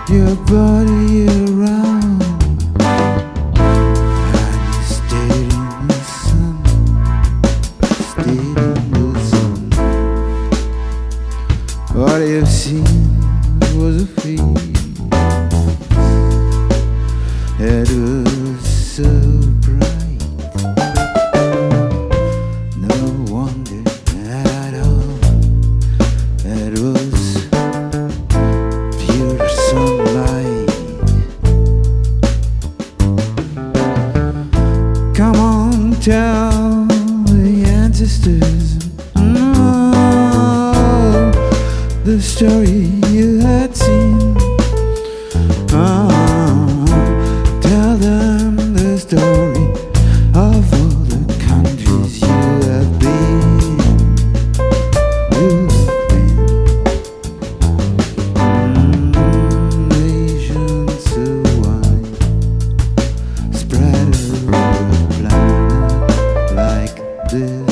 your body around, and you stayed in the sun, stayed in the sun. What you've seen was a face that was so bright. No wonder at all, it was pure sunlight. Come on, tell the ancestors the story you had seen. Tell them the story of all the countries you have been. Nations so wide, spread over the planet like this.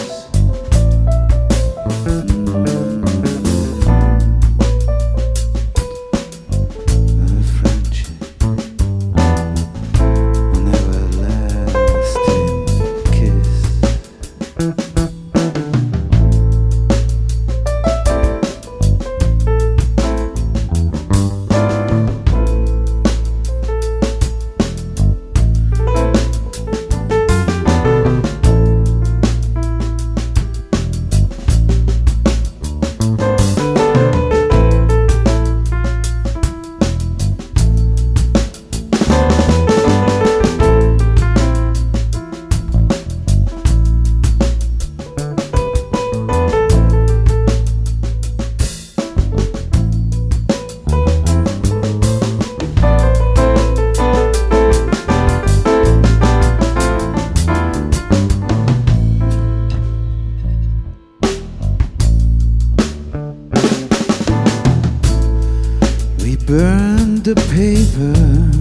Burned the paper,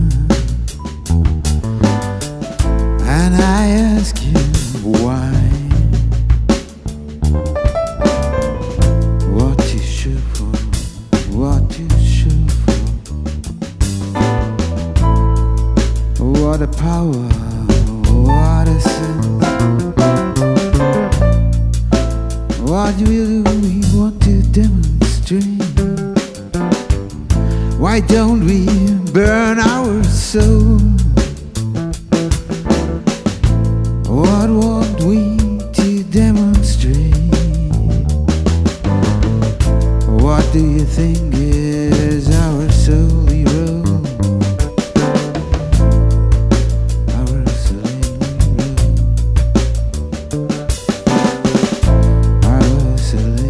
and I ask you why. What you shoot for, what you shoot for. What a power, what a sin. What do we want to demonstrate? Why don't we burn our soul? What want we to demonstrate? What do you think is our solely role? Our solely role. Our solely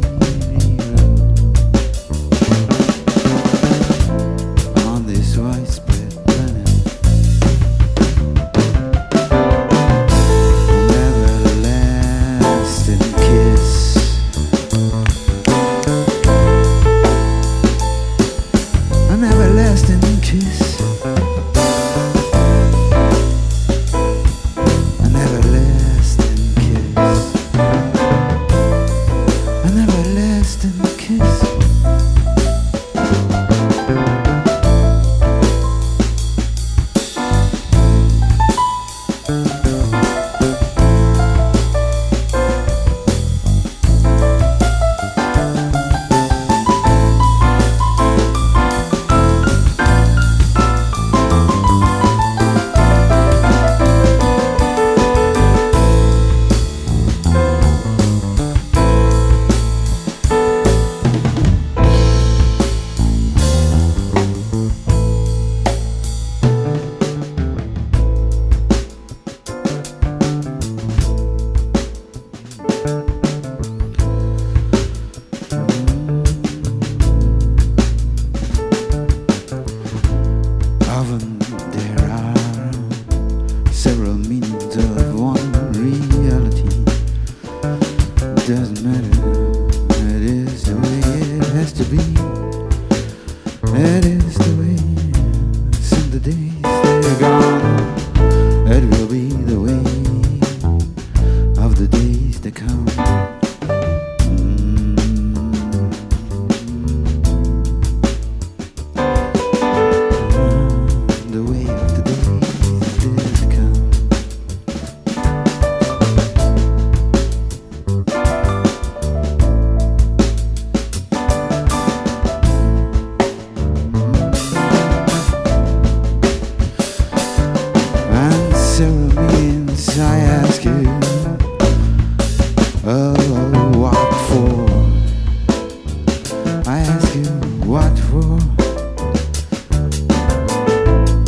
widespread planet. An everlasting kiss. An everlasting kiss. An everlasting kiss. An everlasting kiss. There are several meanings of one reality. It doesn't matter, it is the way it has to be. That is the way some the days they're gone. It will be the way of the days to come.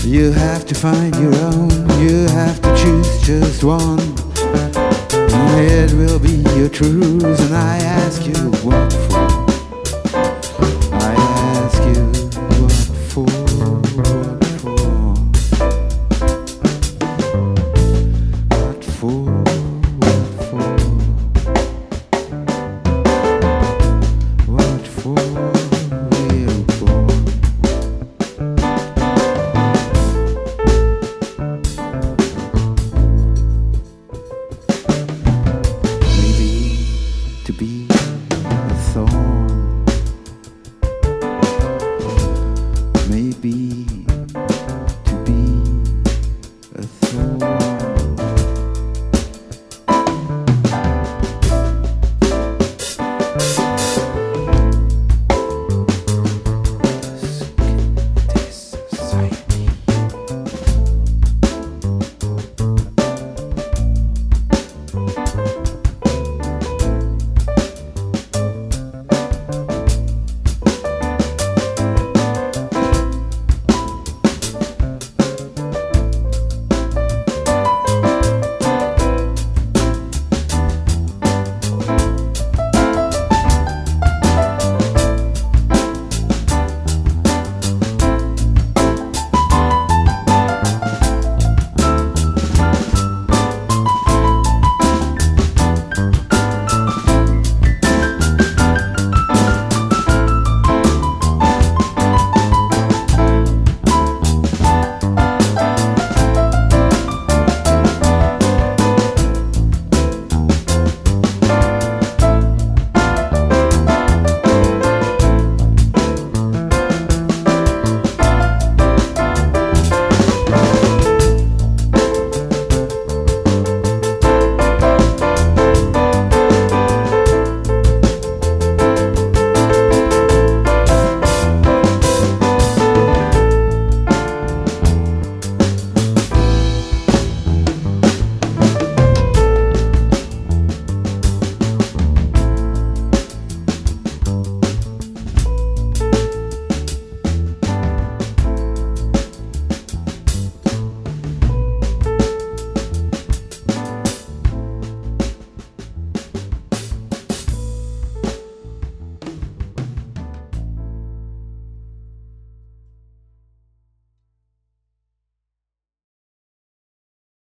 You have to find your own, you have to choose just one. It will be your truth, and I ask you what for. I ask you what for, what for. What for, what for. What for, real boy. To be a thorn, maybe